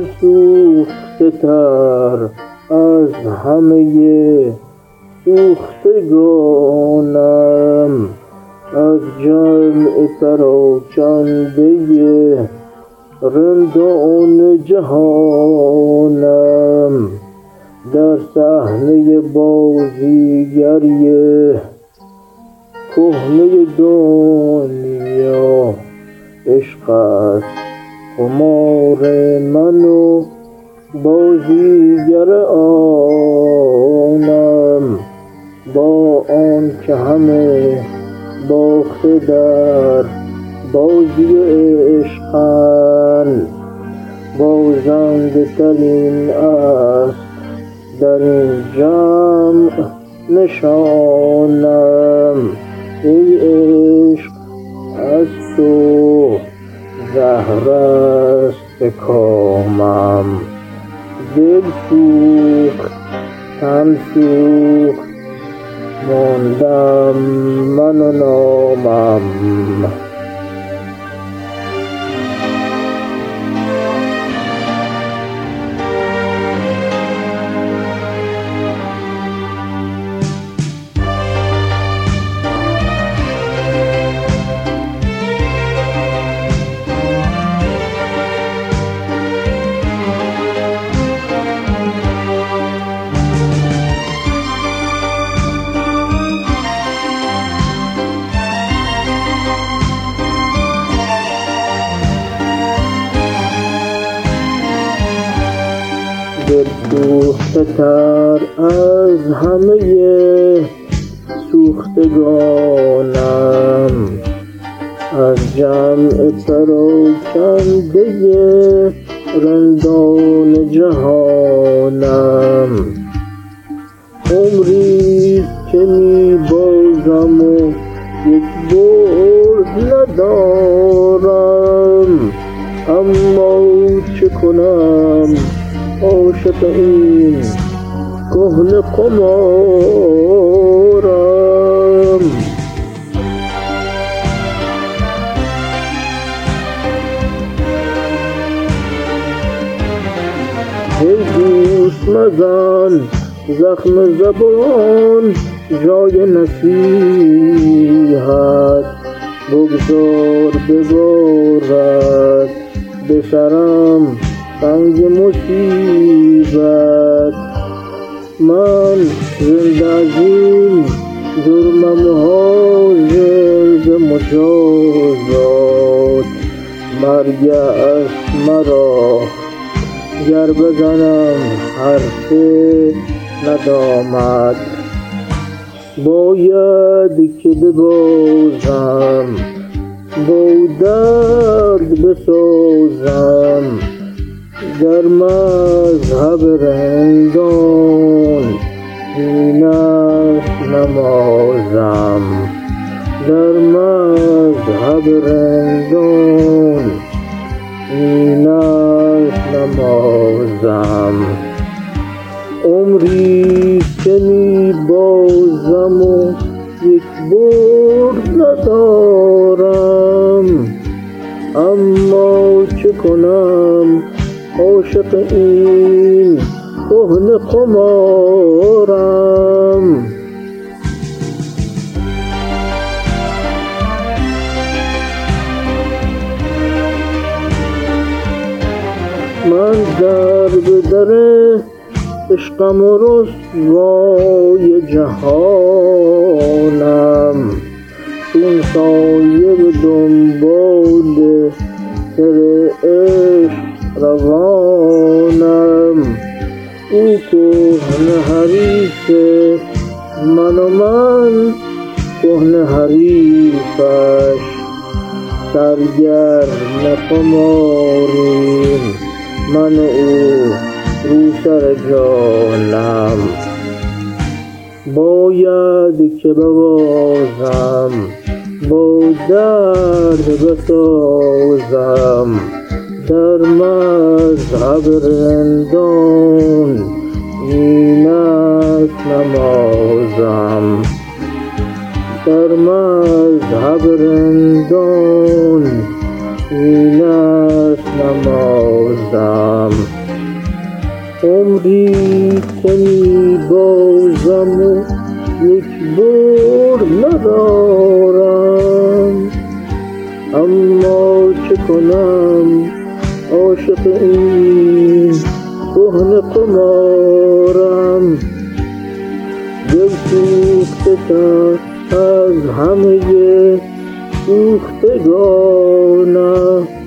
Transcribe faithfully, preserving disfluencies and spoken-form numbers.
سوخته تر از همه سوختگانم، از جمع پراکنده رندان جهانم. در صحنه بازیگری کهنه دنیا، عشق است قمار من و بازیگر آنم. با آن که همه باخته در بازی عشقند، بازنده ترین است در این جمع نشانم. ای عشق از تو زهر است به کامم، دل سوخت تن سوخت ماندم من و نامم. دل سوخته تر از همه سوختگانم، از جمع پراکنده رندان جهانم. عمری که می بازم و یک برد ندارم، اما چه کنم عاشق این کهنه قمارم. ای دوست مزن زخم زبان جای نصیحت، بگذار ببارد به سرم سنگ مصیبت. من زنده از این جرمم حاضر به مجازات، مرگ است مرا گر بزنم حرف ندامت. باید که ببازم با درد بسازم، در مذهب رندان این است نمازم. در مذهب رندان این است نمازم. عمری که می بازم و یک برد ندارم، اما چه کنم عاشق این کهنه قمارم. من در به در عشقم و رسوای جهانم، چون سایه به دنبال سر عشق روانم. او کهنه حریف من و من کهنه حریفش، سرگرم قماریم من و او رو سر جانم. باید که ببازم با درد بسازم، در مذهب رندان این است نمازم. در مذهب رندان این است نمازم. عمری که می بازم و یک بار ندارم، اما چه کنم عاشق این کهنه قمارم. دل سوخته تر از همه سوختگانم،